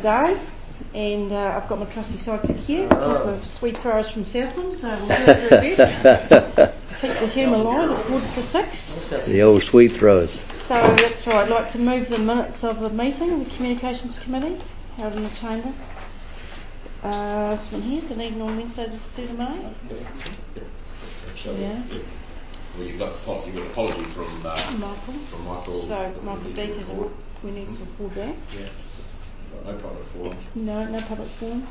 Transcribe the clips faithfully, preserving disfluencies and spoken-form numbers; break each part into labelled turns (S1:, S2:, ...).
S1: Today, and uh, I've got my trusty sidekick here, a couple of sweet throwers from Southland, so we'll do our very best. Keep the humour alive at quarter to six.
S2: The old sweet throwers.
S1: So that's right, I'd like to move the minutes of the meeting of the Communications Committee held in the Chamber. Uh, this one here, Dunedin on Wednesday the third of May.
S3: So,
S1: yeah.
S3: Well, you've got, you've got an apology from, uh,
S1: Michael.
S3: from Michael.
S1: So Michael Deek is a, we need to record that.
S3: Yeah. No public forum.
S1: No, no public forum.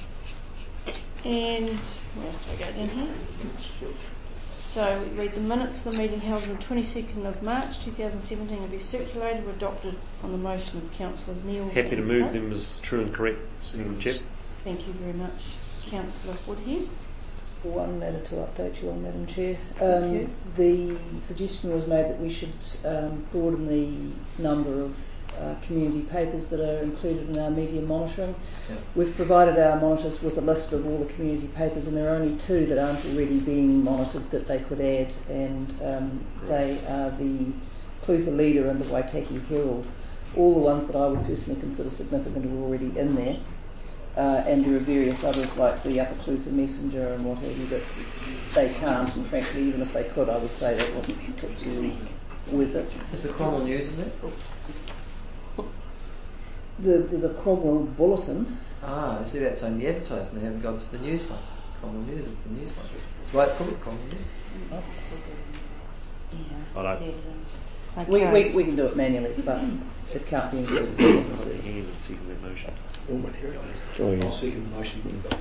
S1: And where else do we go down here? So we read the minutes of the meeting held on the twenty-second of March two thousand seventeen will be circulated, were adopted on the motion of Councillors Neil.
S4: Happy to move them as true and correct, Madam Chair.
S1: Thank you very much, Councillor Woodhead.
S5: One matter to update you on, Madam Chair. Um, the suggestion was made that we should um, broaden the number of uh, community papers that are included in our media monitoring. Yep. We've provided our monitors with a list of all the community papers, and there are only two that aren't already being monitored that they could add, and um, they are the Clutha Leader and the Waitaki Herald. All the ones that I would personally consider significant are already in there. Uh, and there are various others like the Upper Clutha Messenger and what have you that they can't, and frankly even if they could I would say that wasn't particularly worth it.
S6: Is the Cromwell News in there?
S5: The, there's a Cromwell Bulletin.
S6: Ah, I see that's only advertised and they haven't gone to the news one. Cromwell News is the news one. That's why it's called Cromwell News.
S5: Oh.
S1: Yeah.
S4: I know.
S1: Okay.
S5: We, we, we can do it manually, but it can't be included.
S4: Second that motion.
S2: Oh, yeah.
S7: I'll second the motion.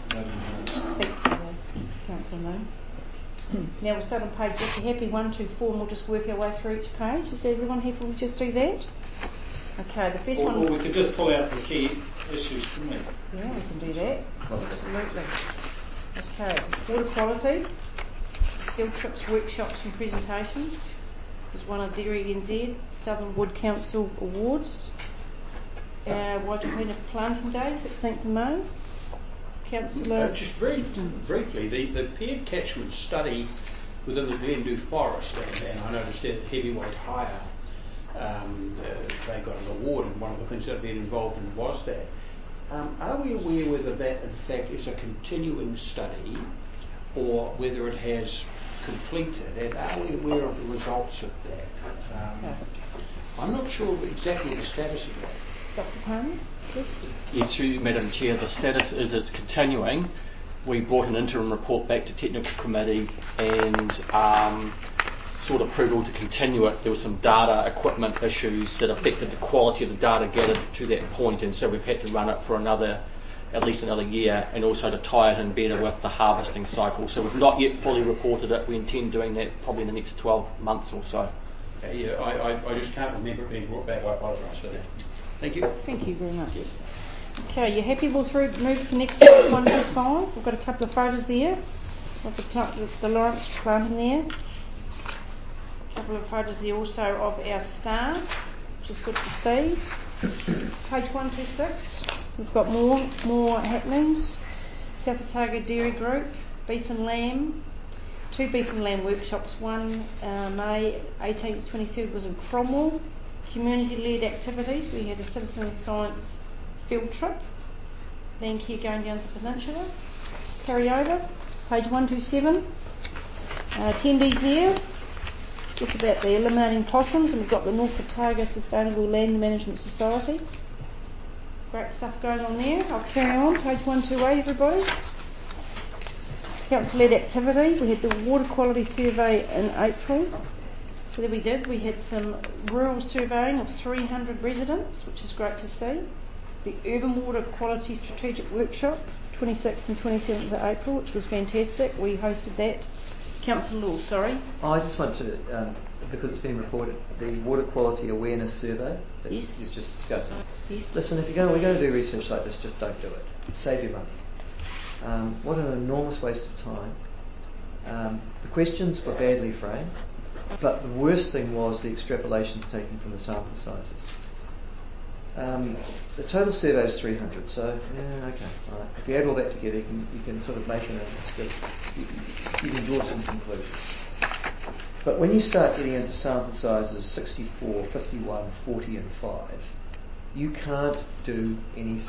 S1: Councillor Moon. Now we'll start on page, if you're happy, one, two, four, and we'll just work our way through each page. Is everyone happy we just do that? Okay, the first
S7: or,
S1: one...
S7: Or we could just pull out the key issues, couldn't we?
S1: Yeah, we can do that. Absolutely. Okay, water quality, field trips, workshops and presentations. There's one of Dairy N Z, Southern Wood Council Awards. Uh, Waitakere Planting Day, sixteenth of May. Councillor...
S7: Uh, just very briefly, the, the paired catchment study within the Glendu Forest, and, and I noticed that Heavyweight Hire, um, uh, they got an award, and one of the things that I've been involved in was that. Um, are we aware whether that in fact is a continuing study or whether it has completed, and are we aware of the results of that? Um, I'm not sure exactly the status of that.
S1: Doctor Palmer? Yes.
S8: Yes, through you, Madam Chair, the status is it's continuing. We brought an interim report back to Technical Committee and um, sought approval to continue it. There were some data equipment issues that affected the quality of the data gathered to that point, and so we've had to run it for another, at least another year, and also to tie it in better with the harvesting cycle. So we've not yet fully reported it. We intend doing that probably in the next twelve months or so.
S7: Uh, yeah, I, I, I just can't remember it being brought back. I apologise for that. Thank you.
S1: Thank you very much. Okay, you happy? We'll through, move to the next page, one to five. We've got a couple of photos there of the, plant, the Lawrence planting there. A couple of photos there also of our staff, which is good to see. Page one two six. We've got more more happenings. South Otago Dairy Group, beef and lamb. Two beef and lamb workshops. One uh, May eighteenth to twenty-third was in Cromwell. Community-led activities. We had a citizen science field trip. Land care going down to the peninsula. Carry over. Page one two seven. Uh, attendees there. It's about the eliminating possums, and we've got the North Otago Sustainable Land Management Society. Great stuff going on there. I'll carry on. Page one two eight, everybody. Council-led activity. We had the water quality survey in April. So there we did. We had some rural surveying of three hundred residents, which is great to see. The Urban Water Quality Strategic Workshop, twenty-sixth and twenty-seventh of April, which was fantastic. We hosted that. Councillor Law, sorry.
S6: I just want to, um, because it's been reported, the Water Quality Awareness Survey that
S1: yes.
S6: you've just discussed.
S1: Yes.
S6: Listen, if you're going, we're going to do research like this, just don't do it. Save your money. Um, what an enormous waste of time. Um, the questions were badly framed, but the worst thing was the extrapolations taken from the sample sizes. Um, the total survey is three hundred, so yeah, okay, all right. If you add all that together, you can, you can sort of make an you, you can draw some conclusions. But when you start getting into sample sizes sixty-four, fifty-one, forty, and five, you can't do anything.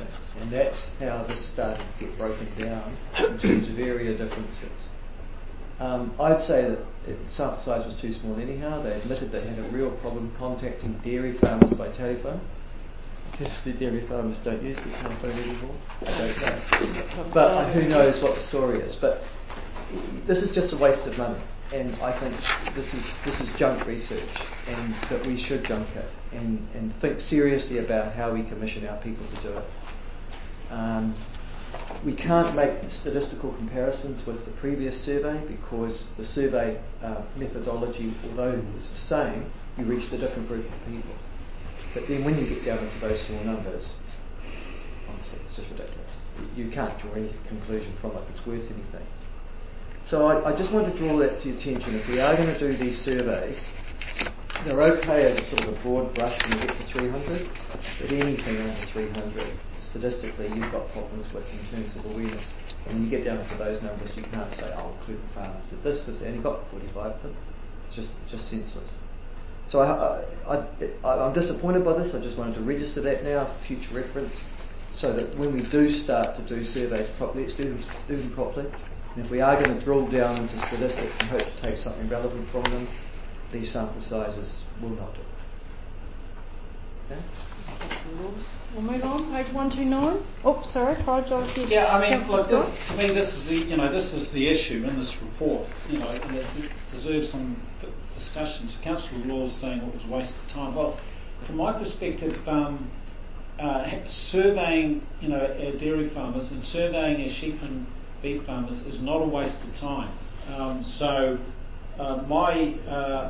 S6: And that's how this started to get broken down in terms of area differences. Um, I'd say that it, sample size was too small anyhow. They admitted they had a real problem contacting dairy farmers by telephone. Obviously dairy farmers don't use the telephone anymore. I don't know. But who knows what the story is. But this is just a waste of money. And I think this is this is junk research, and that we should junk it and, and think seriously about how we commission our people to do it. Um, we can't make statistical comparisons with the previous survey because the survey uh, methodology, although it's the same, you reached a different group of people. But then when you get down into those small numbers, honestly, it's just ridiculous. You can't draw any conclusion from it that's worth anything. So I, I just want to draw that to your attention. If we are going to do these surveys, they're okay as a sort of a broad brush when you get to three hundred, but anything under three hundred, statistically, you've got problems with in terms of awareness. And when you get down into those numbers, you can't say, oh, Clutton Farmers did this because they only got forty-five of them. It's just, just senseless. So I, I, I, I'm disappointed by this. I just wanted to register that now for future reference, so that when we do start to do surveys properly, let's do them, do them properly. And if we are going to drill down into statistics and hope to take something relevant from them, these sample sizes will not do it. Okay?
S1: We'll move on. Page one two nine. Oh, sorry, apologise.
S7: Yeah, I mean, look, to me, this is the you know this is the issue in this report. You know, and it deserves some discussion. So Councillor Law is saying it was a waste of time. Well, from my perspective, um, uh, surveying you know our dairy farmers and surveying our sheep and beef farmers is not a waste of time. Um, so uh, my uh,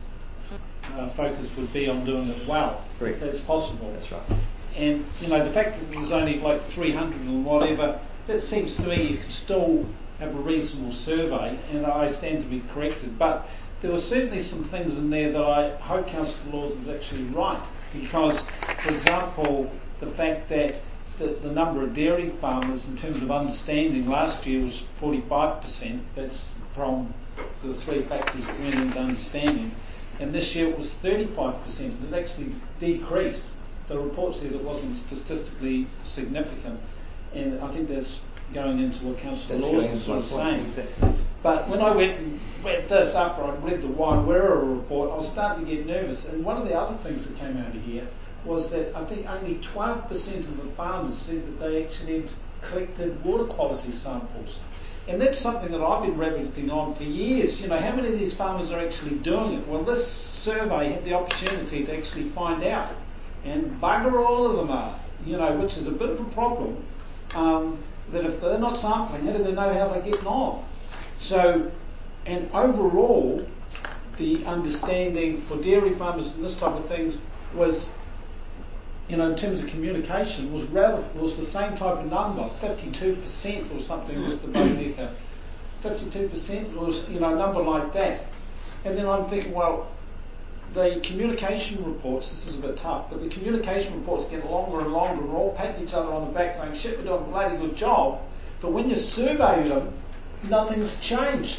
S7: uh, focus would be on doing it well,
S6: Correct.
S7: if that's possible.
S6: That's right.
S7: And you know the fact that there's only like three hundred and whatever, that seems to me you can still have a reasonable survey, and I stand to be corrected. But there were certainly some things in there that I hope Councillor Laws is actually right, because, for example, the fact that The, the number of dairy farmers in terms of understanding last year was forty-five percent. That's from the three factors that went into understanding. And this year it was thirty-five percent. It actually decreased. The report says it wasn't statistically significant. And I think that's going into what Councillor Laws is sort of saying.
S6: Exactly.
S7: But when I went and read this after I'd read the Wine Wearer report, I was starting to get nervous. And one of the other things that came out of here was that I think only twelve percent of the farmers said that they actually collected water quality samples. And that's something that I've been rabbiting on for years. You know, how many of these farmers are actually doing it? Well, this survey had the opportunity to actually find out. And bugger all of them are, you know, which is a bit of a problem. Um, that if they're not sampling, how do they know how they're getting on? So, and overall, the understanding for dairy farmers and this type of things was, you know, in terms of communication, was relative, was the same type of number, fifty-two percent or something was the Bodeca. fifty-two percent was, you know, a number like that. And then I'm thinking, well, the communication reports, this is a bit tough, but the communication reports get longer and longer, and we're all patting each other on the back saying, shit, we're doing a bloody good job. But when you survey them, nothing's changed.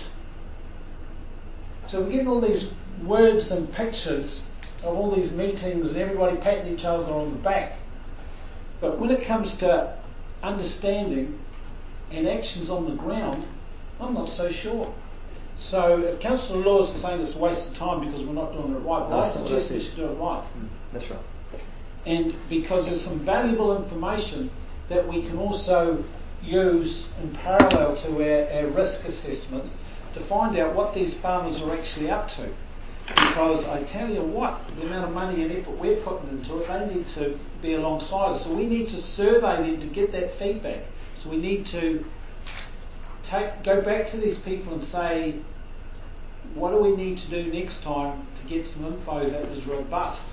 S7: So we're getting all these words and pictures of all these meetings and everybody patting each other on the back. But when it comes to understanding and actions on the ground, I'm not so sure. So if Councillor Laws is saying it's a waste of time because we're not doing it right, well, I suggest we should do it right.
S6: Mm, that's right.
S7: And because there's some valuable information that we can also use in parallel to our, our risk assessments to find out what these farmers are actually up to. Because I tell you what, the amount of money and effort we're putting into it, they need to be alongside us. So we need to survey them to get that feedback. So we need to take, go back to these people and say, what do we need to do next time to get some info that is robust?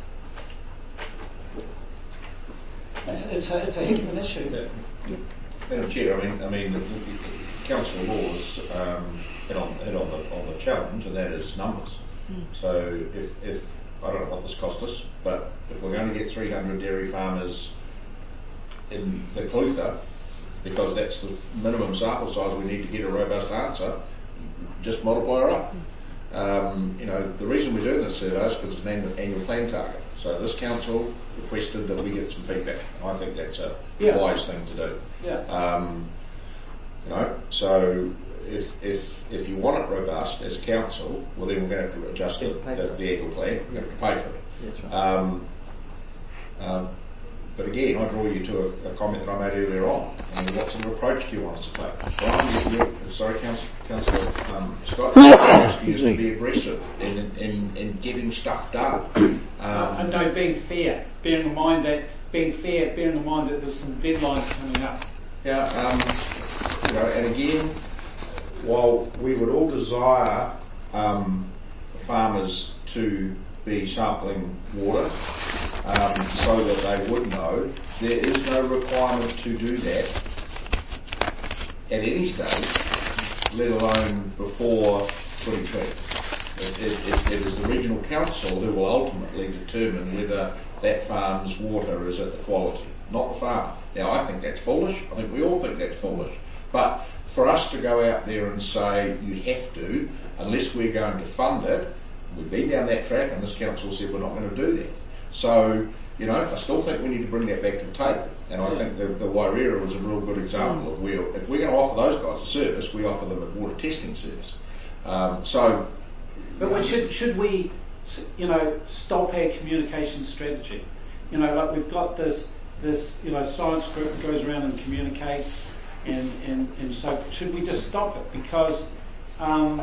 S7: It's, it's, a, it's a heck of an issue.
S3: Yeah. Madam Chair, I mean, I mean, Councillor Laws um, hit on hit on the on the challenge, and that is numbers. Mm. So if, if I don't know what this cost us, but if we're going to get three hundred dairy farmers in the Clutha, because that's the minimum sample size we need to get a robust answer, just multiply it up. Um, you know, the reason we're doing this survey is because it's an annual, annual plan target. So this council requested that we get some feedback. I think that's a
S7: Yeah.
S3: wise thing to do.
S7: Yeah.
S3: Um, you know, so if if if you want it robust as a council, well then we're going to have to adjust the, the, the annual plan. We're going to have to pay for it.
S6: That's right.
S3: Um, um, but again, I draw you to a, a comment that I made earlier on. I mean, what sort of approach do you want us to take? Brian, you, you, sorry, Council, Councillor um, Scott, you're asking us to be aggressive in, in, in getting stuff done. Um,
S7: and no, being fair, bearing in mind that being fair, bearing in mind that there's some deadlines coming up.
S3: Yeah, um, you know, and again, while we would all desire um, farmers to be sampling water um, so that they would know, there is no requirement to do that at any stage, let alone before twenty twenty. It, it, it is the regional council who will ultimately determine whether that farm's water is at the quality, not the farmer. Now, I think that's foolish. I think we all think that's foolish. But for us to go out there and say you have to, unless we're going to fund it, we've been down that track, and this council said we're not going to do that. So, you know, I still think we need to bring that back to the table. And I think the, the Wairera was a real good example of where, if we're going to offer those guys a service, we offer them a water testing service. Um, so,
S7: But we should should we, you know, stop our communication strategy? You know, like we've got this this you know science group that goes around and communicates, and and, and so should we just stop it? Because um,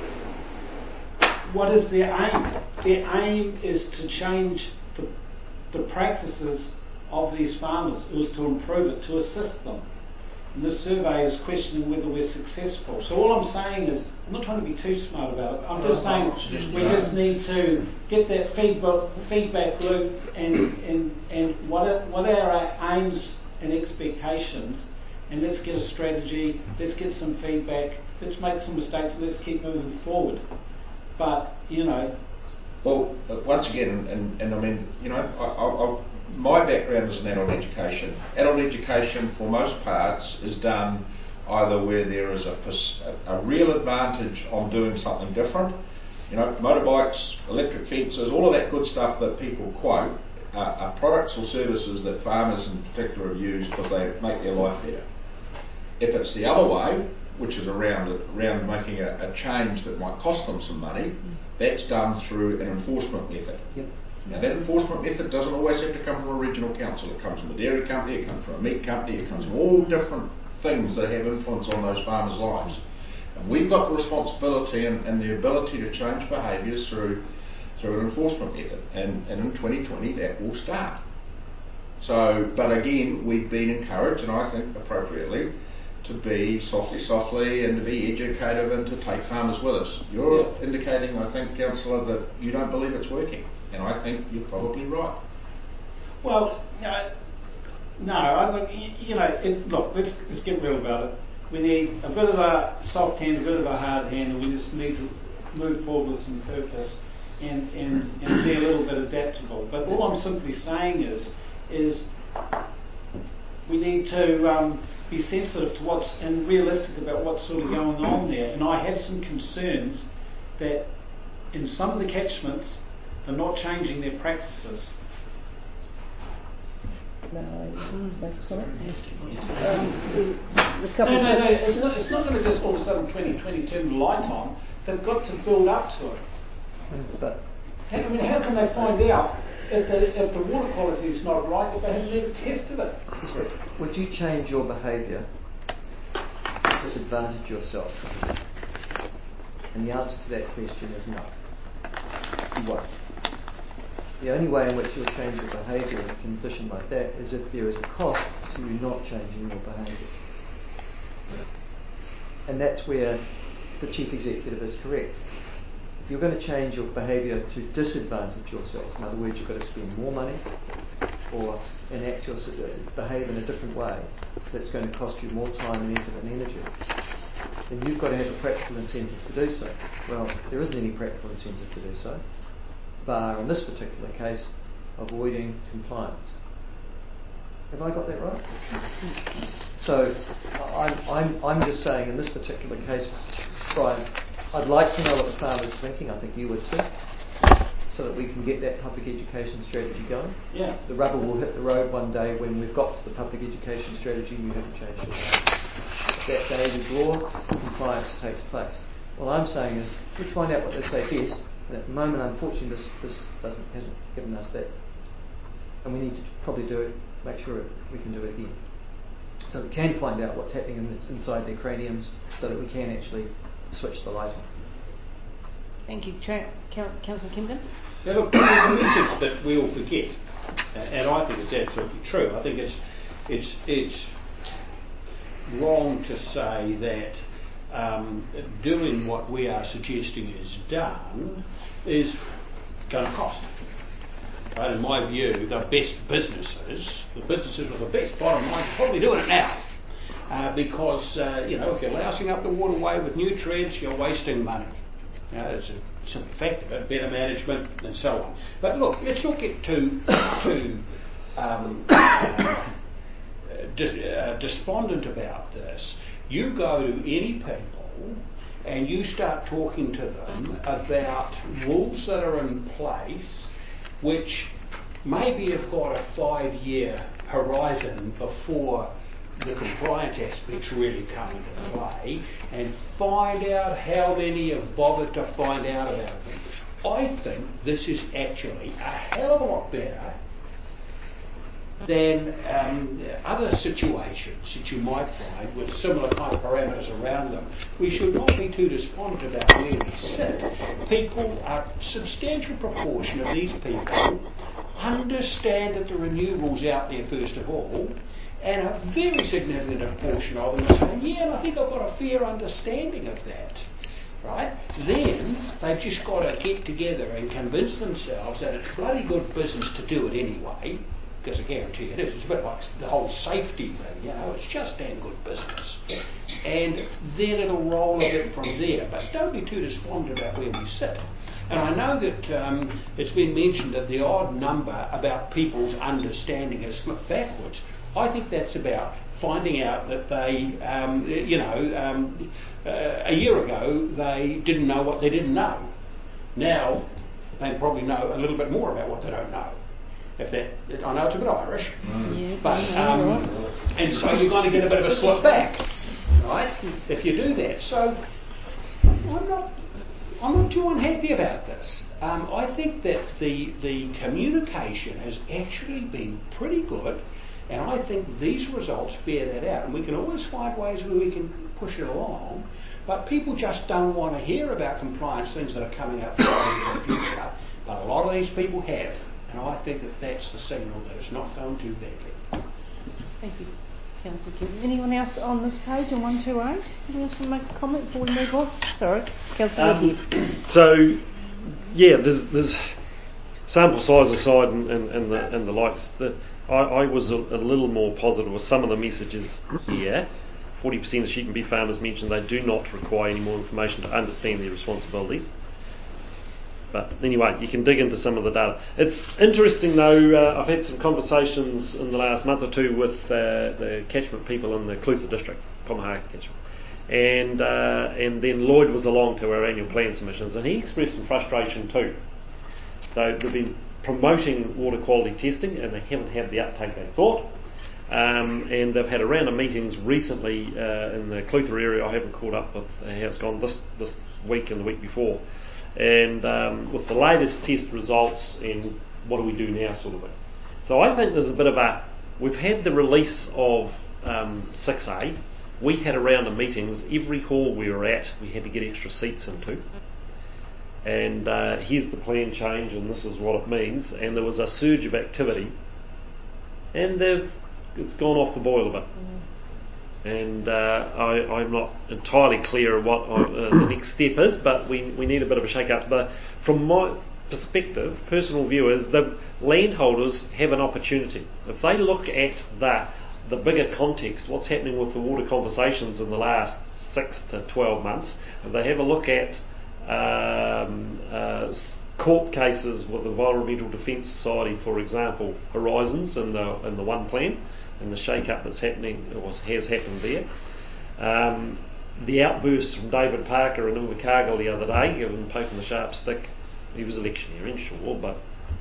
S7: what is their aim? Their aim is to change the the practices of these farmers. It was to improve it, to assist them. And this survey is questioning whether we're successful. So all I'm saying is, I'm not trying to be too smart about it. I'm just saying we just need to get that feedback feedback loop and and and what are, what are our aims and expectations, and let's get a strategy. Let's get some feedback. Let's make some mistakes. And let's keep moving forward. But you know.
S3: Well, once again, and, and I mean, you know, I, I, I, my background is in adult education. Adult education, for most parts, is done either where there is a, a real advantage on doing something different. You know, motorbikes, electric fences, all of that good stuff that people quote are, are products or services that farmers in particular have used because they make their life better. If it's the other way, which is around around making a, a change that might cost them some money, that's done through an enforcement method.
S6: Yep.
S3: Now that enforcement method doesn't always have to come from a regional council. It comes from a dairy company, it comes from a meat company, it comes from all different things that have influence on those farmers' lives. And we've got the responsibility and, and the ability to change behaviours through through an enforcement method. And, and in twenty twenty that will start. So, but again, we've been encouraged, and I think appropriately, to be softly, softly, and to be educative and to take farmers with us. You're yeah. indicating, I think, Councillor, that you don't believe it's working, and I think you're probably right.
S7: Well, uh, no, I think, you know, it, look, let's, let's get real about it. We need a bit of a soft hand, a bit of a hard hand, and we just need to move forward with some purpose and, and, and be a little bit adaptable. But all I'm simply saying is, is we need to um, be sensitive to what's and realistic about what's sort of going on there. And I have some concerns that in some of the catchments they're not changing their practices.
S5: May I make a comment? Um, the, the couple
S7: no, no, no. It's not. It's not going to just all of a sudden twenty twenty turn the light on. They've got to build up to it.
S6: But
S7: I mean, how can they find out if the if the water quality is not right if they haven't even tested it?
S6: Would you change your behaviour to disadvantage yourself? And the answer to that question is no. You won't. The only way in which you'll change your behaviour in a condition like that is if there is a cost to you not changing your behaviour. And that's where the Chief Executive is correct. If you're going to change your behaviour to disadvantage yourself, in other words, you've got to spend more money or enact your, behave in a different way that's going to cost you more time and effort and energy, then you've got to have a practical incentive to do so. Well, there isn't any practical incentive to do so, bar, in this particular case, avoiding compliance. Have I got that right? So I'm, I'm, I'm just saying in this particular case, Brian, I'd like to know what the farmer's thinking. I think you would too. so that we can get that public education strategy going.
S7: Yeah.
S6: The rubber will hit the road one day when we've got to the public education strategy and we haven't changed it. That day we draw, compliance takes place. What I'm saying is, let's find out what they say best. And at the moment, unfortunately, this, this doesn't, hasn't given us that. And we need to probably do it, make sure we can do it again. So we can find out what's happening in, inside their craniums so that we can actually switch the light on.
S1: Thank you. Tra- Councillor Kimben?
S7: Now look, there's a message that we all forget, and I think it's absolutely true. I think it's it's it's wrong to say that um, doing what we are suggesting is done is going to cost. Right? In my view, the best businesses, the businesses with the best bottom line, are probably doing it now. Uh, because, uh, you know, if you're lousing up the waterway with nutrients, you're wasting money. You know, it's a simple fact of it, better management and so on. But look, let's not get too, too um, uh, dis- uh, despondent about this. You go to any people and you start talking to them about rules that are in place which maybe have got a five-year horizon before the compliance aspects really come into play, and find out how many have bothered to find out about them. I think this is actually a hell of a lot better than um, other situations that you might find with similar kind of parameters around them. We should not be too despondent about where we sit. People, a substantial proportion of these people understand that there are new rules out there first of all, and a very significant portion of them are saying, yeah, and I think I've got a fair understanding of that. Right? Then they've just got to get together and convince themselves that it's bloody good business to do it anyway, because I guarantee it is. It's a bit like the whole safety thing, you know, it's just damn good business. And then it'll roll a bit from there. But don't be too despondent about where we sit. And I know that um, it's been mentioned that the odd number about people's understanding has slipped backwards. I think that's about finding out that they, um, you know, um, uh, a year ago they didn't know what they didn't know. Now they probably know a little bit more about what they don't know. If that, I know it's a bit Irish,
S1: mm.
S7: but um, and so you're going to get a bit of a slip back, right? If you do that. So I'm not, I'm not too unhappy about this. Um, I think that the the communication has actually been pretty good. And I think these results bear that out. And we can always find ways where we can push it along, but people just don't want to hear about compliance things that are coming up in the future. But a lot of these people have. And I think that that's the signal that it's not going too badly.
S1: Thank you, Councillor Kim. Anyone else on this page on one two eight? Anyone else want to make a comment before we move on? Sorry, Councillor
S4: Um,
S1: Woodhead.
S4: so, yeah, there's, there's sample size aside and, and, and, the, and the likes. The, I, I was a, a little more positive with some of the messages here. forty percent of sheep and beef farmers mentioned they do not require any more information to understand their responsibilities. But anyway, you can dig into some of the data. It's interesting though, uh, I've had some conversations in the last month or two with uh, the catchment people in the Clutha district, Pomahaka catchment. And, uh, and then Lloyd was along to our annual plan submissions and he expressed some frustration too. So they've been promoting water quality testing and they haven't had the uptake they thought. Um, and they've had a round of meetings recently uh, in the Clutha area. I haven't caught up with how it's gone this, this week and the week before. And um, with the latest test results and what do we do now sort of thing. So I think there's a bit of a, we've had the release of um, six A. We had a round of meetings. Every hall we were at we had to get extra seats into. And uh, here's the plan change and this is what it means, and there was a surge of activity and they've, it's gone off the boil a bit. Mm. And uh, I, I'm not entirely clear what uh, the next step is, but we, we need a bit of a shake up. But from my perspective, personal view is the landholders have an opportunity. If they look at the, the bigger context, what's happening with the water conversations in the last six to twelve months, if they have a look at Um, uh, court cases with the Environmental Defence Society, for example, Horizons and the and the One Plan and the shake-up that's happening or has happened there. Um, the outbursts from David Parker and Invercargill the other day, giving poking the sharp stick he was electioneering, sure, but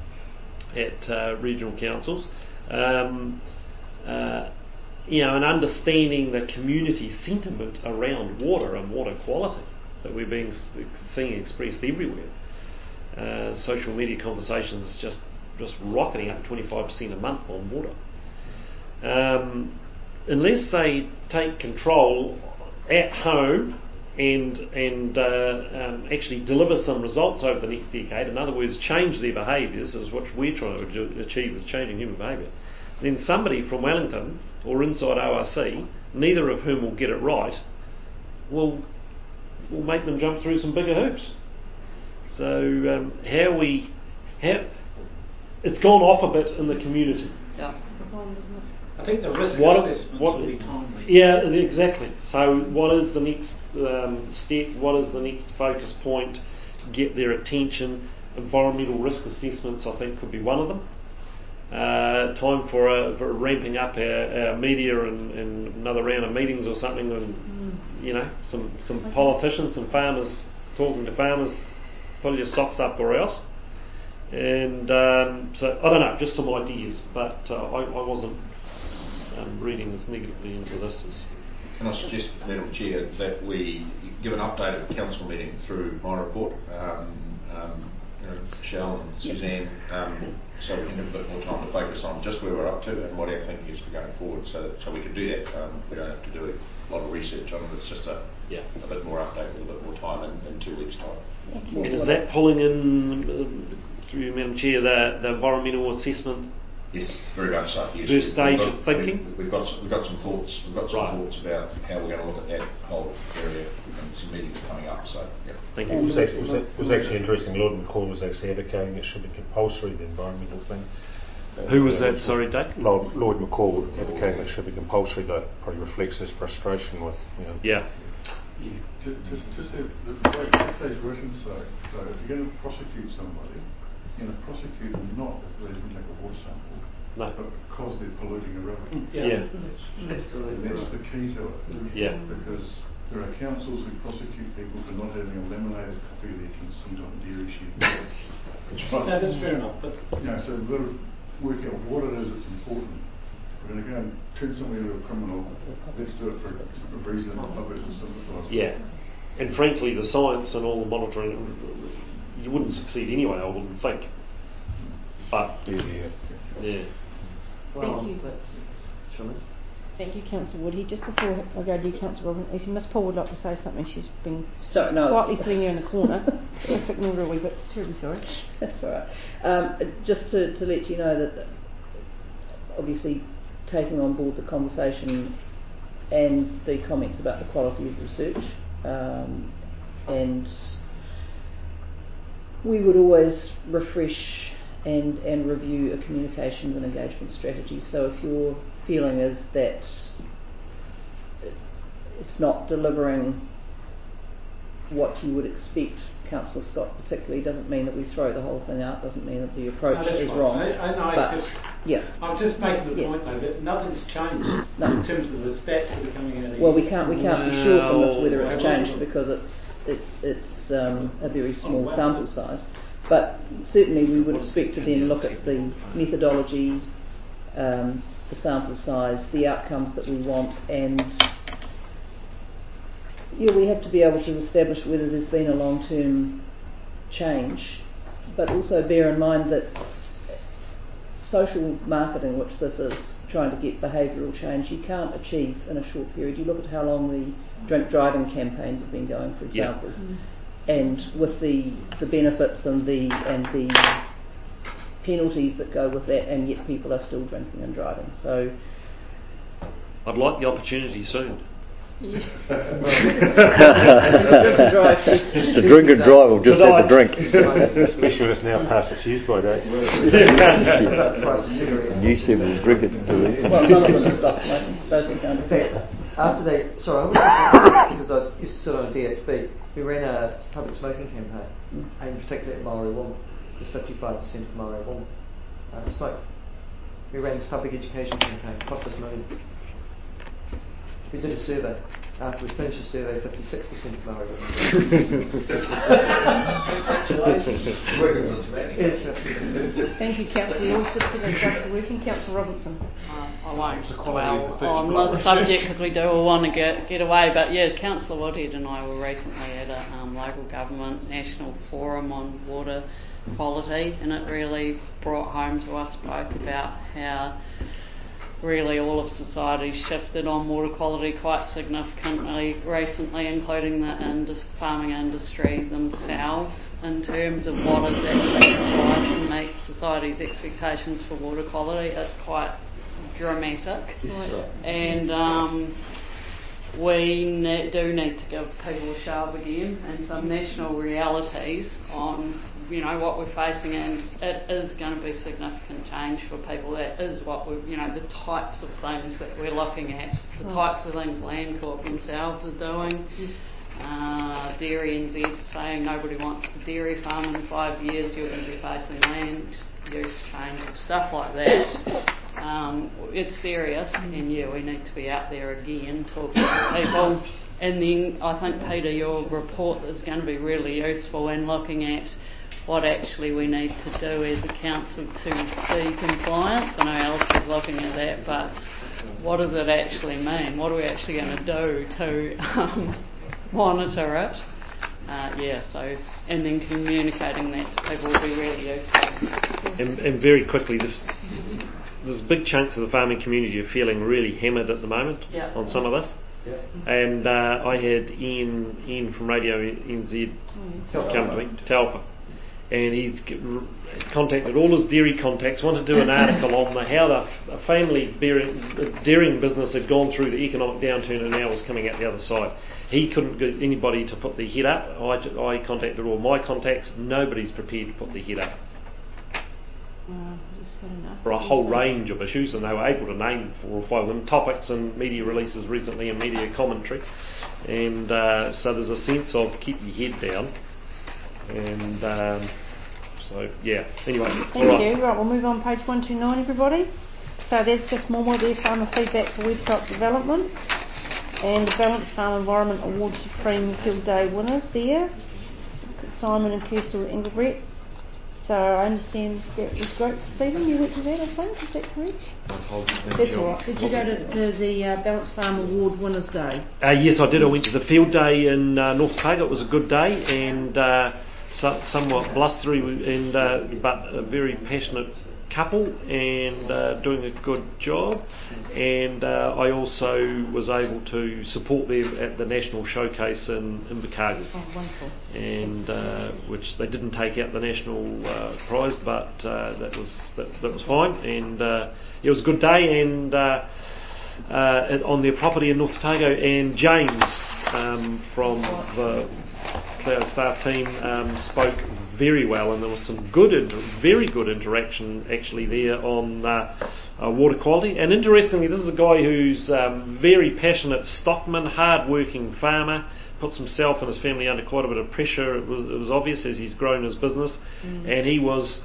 S4: at uh, regional councils. Um, uh, you know, and understanding the community sentiment around water and water quality that we're being seeing expressed everywhere. Uh, social media conversations just just rocketing up twenty-five percent a month on water. Um, unless they take control at home and and uh, um, actually deliver some results over the next decade, in other words, change their behaviours, is what we're trying to achieve, is changing human behaviour, then somebody from Wellington or inside O R C, neither of whom will get it right, will will make them jump through some bigger hoops. So um, how we how it's gone off a bit in the community.
S5: Yeah.
S7: I think the risk
S4: what,
S7: assessments
S4: what,
S7: will be timely.
S4: Yeah, exactly. So what is the next um, step? What is the next focus point? Get their attention. Environmental risk assessments, I think, could be one of them. Uh, time for, a, for ramping up our, our media and, and another round of meetings or something, and mm. you know, some some okay. politicians, some farmers talking to farmers. Pull your socks up or else. And um, so I don't know, just some ideas, but uh, I, I wasn't um, reading as negatively into this as.
S3: Can I suggest, Madam Chair, that we give an update of the council meeting through my report, um, um, you know, Michelle and Suzanne, um, so we can have a bit more time to focus on just where we're up to and what our thinking is for going forward, so so we can do that. Um, we don't have to do a lot of research on it. It's just a yeah. a bit more update with a bit more time in, in two weeks' time.
S4: And is that pulling in, uh, through Madam Chair, the, the environmental assessment?
S3: Yes, very much so. Yes.
S4: First stage
S3: got,
S4: of thinking.
S3: We've, we've got some, we've got some thoughts. We've got some
S4: right.
S3: thoughts about how we're going to look at that whole area, and some meetings coming up. So, yeah.
S4: Thank you.
S9: It was, actually, was, was actually interesting. Lord McCall was actually advocating it should be compulsory, the environmental thing.
S4: Who was that? Sorry, Dave.
S9: Lord, Lord McCall advocating it should be compulsory. That probably reflects his frustration with. You know,
S4: yeah.
S10: Yeah. Just, just, just the, the way it's written, so, so if you're going to prosecute somebody, you're going to prosecute them not if they didn't take a water sample,
S4: no.
S10: but because they're polluting a river.
S4: Yeah.
S10: yeah. And that's the key to it.
S4: Yeah.
S10: Because there are councils who prosecute people for not having a laminated copy of their consent on dairy sheep.
S7: No, that's fair enough. But
S10: you know, so we've got to work out what it is that's important. We're going to go and turn somebody into a criminal. Let's do it for a reason and public to simplify.
S4: Yeah. And frankly, the science and all the monitoring, you wouldn't succeed anyway, I wouldn't think. But,
S9: yeah.
S4: yeah.
S1: Well, thank you.
S6: That's
S1: Thank you, Councillor Woody. Just before I go to you, Councillor Robin, if Miss Paul would like to say something, she's been
S5: sorry, no,
S1: quietly sitting here in the corner. I've ignored her a wee bit. Terribly sorry.
S5: That's all right. Um, just to, to let you know that obviously taking on board the conversation and the comments about the quality of research, um, and we would always refresh and, and review a communications and engagement strategy. So if your feeling is that it's not delivering what you would expect, Councillor Scott particularly, doesn't mean that we throw the whole thing out, doesn't mean that the approach
S7: no,
S5: is
S7: fine.
S5: wrong.
S7: I, I know,
S5: but,
S7: just,
S5: yeah.
S7: I'm just making the
S5: yes.
S7: point though that nothing's changed
S5: no.
S7: in terms of the stats that are coming out of
S5: Well, we can't we can't be sure from this whether it's
S7: well,
S5: changed because it's it's it's um, a very small sample size. But certainly we would expect to then look at the methodology, um, the sample size, the outcomes that we want, and yeah, we have to be able to establish whether there's been a long-term change, but also bear in mind that social marketing, which this is, trying to get behavioural change, you can't achieve in a short period. You look at how long the drink driving campaigns have been going, for example, yeah. mm. and with the the benefits and the and the penalties that go with that, and yet people are still drinking and driving. So
S4: I'd like the opportunity soon.
S2: The drink and drive will just have the drink.
S9: Especially when it's now past its use by date.
S2: You said we'll drink it until then.
S5: Well, none of them have stopped smoking. Those who can't.
S6: In fact, after they, sorry, I was because I was used to sit on a D H B, we ran a public smoking campaign, mm. aimed particularly at Maori women, because fifty-five percent of Maori women uh, smoke. We ran this public education campaign, cost us money. We did a survey. After we finished the survey, fifty-six percent of Maori Yes,
S1: Thank you, Councillor. You also said that's working. Councillor Robinson.
S11: Uh, I won't dwell on the subject because we do all want to get, get away, but yeah, Councillor Woodhead and I were recently at a um, local government national forum on water quality, and it really brought home to us both about how really all of society shifted on water quality quite significantly recently, including the indus- farming industry themselves, in terms of what is actually required to meet society's expectations for water quality. It's quite dramatic.
S6: Yes,
S11: and um, we ne- do need to give people a shove again and some national realities on, you know, what we're facing, and it is going to be significant change for people. That is what we, you know, the types of things that we're looking at, the
S1: Right.
S11: types of things Landcorp themselves are doing. Yes. Uh, Dairy N Z saying nobody wants a dairy farm in five years, you're going to be facing land use changes, stuff like that. Um, it's serious, and yeah, we need to be out there again talking to people. And then I think, Peter, your report is going to be really useful in looking at what actually we need to do as a council to see compliance. I know Alice is looking at that, but what does it actually mean? What are we actually going to do to um, monitor it? Uh, yeah, so, and then communicating that to people will be really useful.
S4: And, and very quickly, there's, there's big chunks of the farming community are feeling really hammered at the moment
S11: yeah.
S4: on some of this.
S6: Yeah.
S4: And uh, I had Ian, Ian from Radio N Z mm. come to me, Taupo, and he's contacted all his dairy contacts, wanted to do an article on the, how the a family dairying business had gone through the economic downturn and now was coming out the other side. He couldn't get anybody to put their head up. I, I contacted all my contacts. Nobody's prepared to put their head up.
S1: Uh,
S4: for a whole range of issues, and they were able to name four or five of them, topics and media releases recently and media commentary. And uh, so there's a sense of keep your head down. And um, so, yeah, anyway.
S1: Thank
S4: all right.
S1: you. Right, we'll move on page one two nine, everybody. So there's just more more there, farmer feedback for website development. And the Balanced Farm Environment Award Supreme Field Day winners there. Simon and Kirsten Engelbrett. So I understand that was great. Stephen, you went to that, I think, is that correct? That's all right. Did you go to, to the uh, Balanced Farm Award Winners' Day?
S4: Uh, yes, I did. I went to the field day in uh, North Otago. It was a good day and uh, so, somewhat blustery, and uh, but a very passionate couple and uh, doing a good job. And uh, I also was able to support them at the national showcase in Invercargill.
S1: Oh, wonderful.
S4: And uh, which they didn't take out the national uh, prize, but uh, that was that, that was fine. And uh, it was a good day. And uh, uh, on their property in North Otago, and James um, from the Cloud staff team um, spoke very well, and there was some good, inter- very good interaction actually there on uh, uh, water quality. And interestingly, this is a guy who's um, very passionate stockman, hard-working farmer, puts himself and his family under quite a bit of pressure. It was, it was obvious as he's grown his business, mm. and he was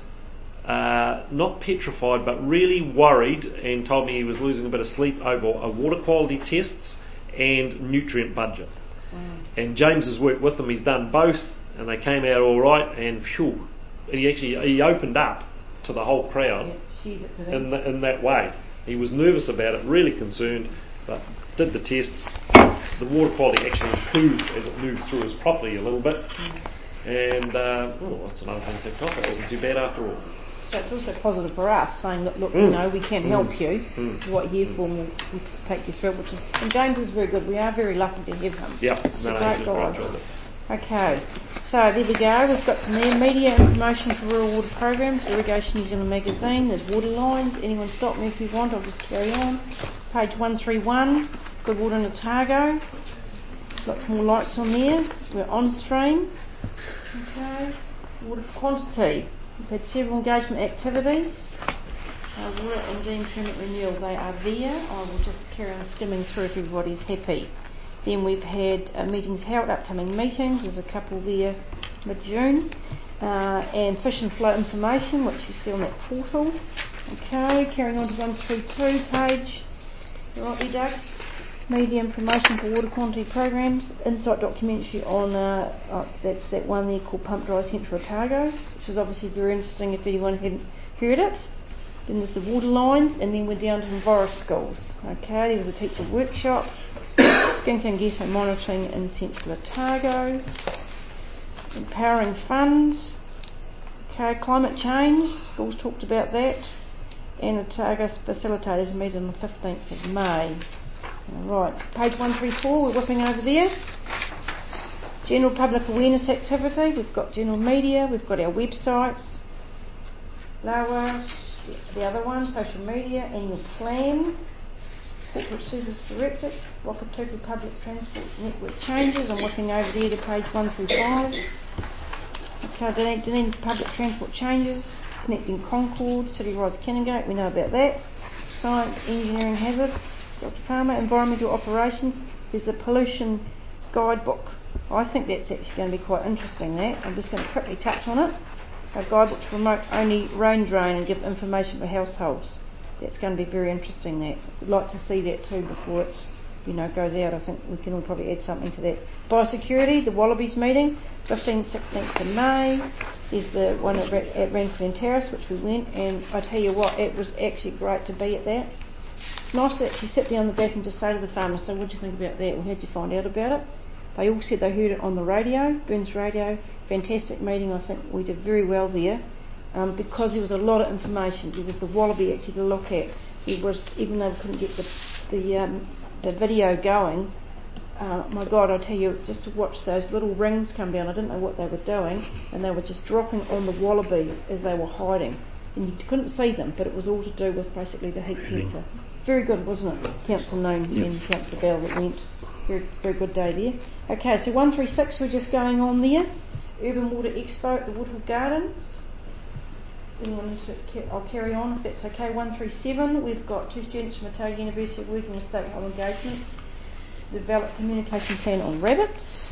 S4: uh, not petrified, but really worried, and told me he was losing a bit of sleep over uh, water quality tests and nutrient budget. Wow. And James has worked with them. He's done both, and they came out all right. And phew, he actually he opened up to the whole crowd yeah, in, the, in that way. He was nervous about it, really concerned, but did the tests. The water quality actually improved as it moved through his property a little bit. Mm. And uh, oh, that's another thing ticked off. It wasn't too bad after all.
S1: So it's also positive for us, saying that, look,
S4: mm.
S1: you know, we can
S4: mm.
S1: help you.
S4: Mm.
S1: This is what you're here for, and we'll, we'll take you through it. Which is, and James is very good. We are very lucky to have him.
S4: Yeah, no, no,
S1: great guy.
S4: Great
S1: okay, so there we go. We've got some there. Media and promotion for rural water programs, Irrigation New Zealand magazine. There's water lines. Anyone stop me if you want. I'll just carry on. Page one three one. Good Water in Otago. Lots more lights on there. We're on stream. Okay. Water quantity. We've had several engagement activities. Uh, water and deemed permit renewal, they are there. I will just carry on skimming through if everybody's happy. Then we've had uh, meetings held, upcoming meetings. There's a couple there mid-June. Uh, and fish and flow information, which you see on that portal. Okay, carrying on to one three two page. You right there, Doug? Media and promotion for water quality programs. Insight documentary on uh, uh, that's that one there called Pump Dry Central Otago, which is obviously very interesting if anyone hadn't heard it. Then there's the water lines, and then we're down to the Enviro schools. Okay, there was a teacher workshop, skink and ghetto monitoring in Central Otago, empowering funds. Okay, climate change, schools talked about that, and Otago facilitated a meeting on the fifteenth of May. Right, page one three four, we're whipping over there. General public awareness activity, we've got general media, we've got our websites, Lawa, the other one, social media, annual plan, corporate service directive, Wakatupu public transport network changes. I'm whipping over there to page one through five. Okay, Dunedin public transport changes, connecting Concord, City Rise Canongate, we know about that. Science, engineering hazards, Doctor Palmer, environmental operations, there's the pollution guidebook. I think that's actually going to be quite interesting, that. I'm just going to quickly touch on it. A guidebook to promote only rain drain and give information for households. That's going to be very interesting, that. We'd like to see that too before it you know, goes out. I think we can all probably add something to that. Biosecurity, the Wallabies meeting, fifteenth, sixteenth of May. There's the one at, at Ranford and Terrace, which we went, and I tell you what, it was actually great to be at that. It's nice to actually sit down the back and just say to the farmers, so what do you think about that? Well, how did you find out about it? They all said they heard it on the radio, Burns Radio. Fantastic meeting, I think we did very well there, um, because there was a lot of information. There was the Wallaby actually to look at. It was, even though we couldn't get the the, um, the video going, uh, my God, I tell you, just to watch those little rings come down, I didn't know what they were doing, and they were just dropping on the wallabies as they were hiding. And you couldn't see them, but it was all to do with basically the heat sensor. Very good, wasn't it? Councillor Noon and Councillor Bell that went. Very, very good day there. Okay, so one three six we're just going on there. Urban Water Expo at the Woodhill Gardens. Anyone to, I'll carry on if that's okay. one three seven, we've got two students from Otago University working with stakeholder engagement to develop communication plan on rabbits.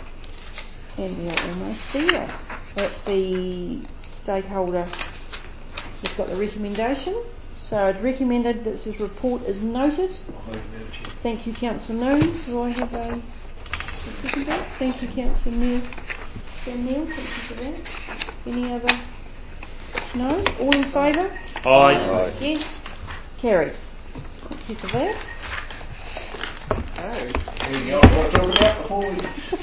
S1: And we are almost there. At the stakeholder, we've got the recommendation. So I'd recommended that this report is noted. Thank you, Councillor Noon. Do I have a, a second back? Thank you, Councillor Neil. Sam Neil, thank you for that. Any other? No? All in favour?
S4: Aye.
S2: Aye.
S1: Against? Carried. Thank you for that.
S3: Anything else you want to talk about before we...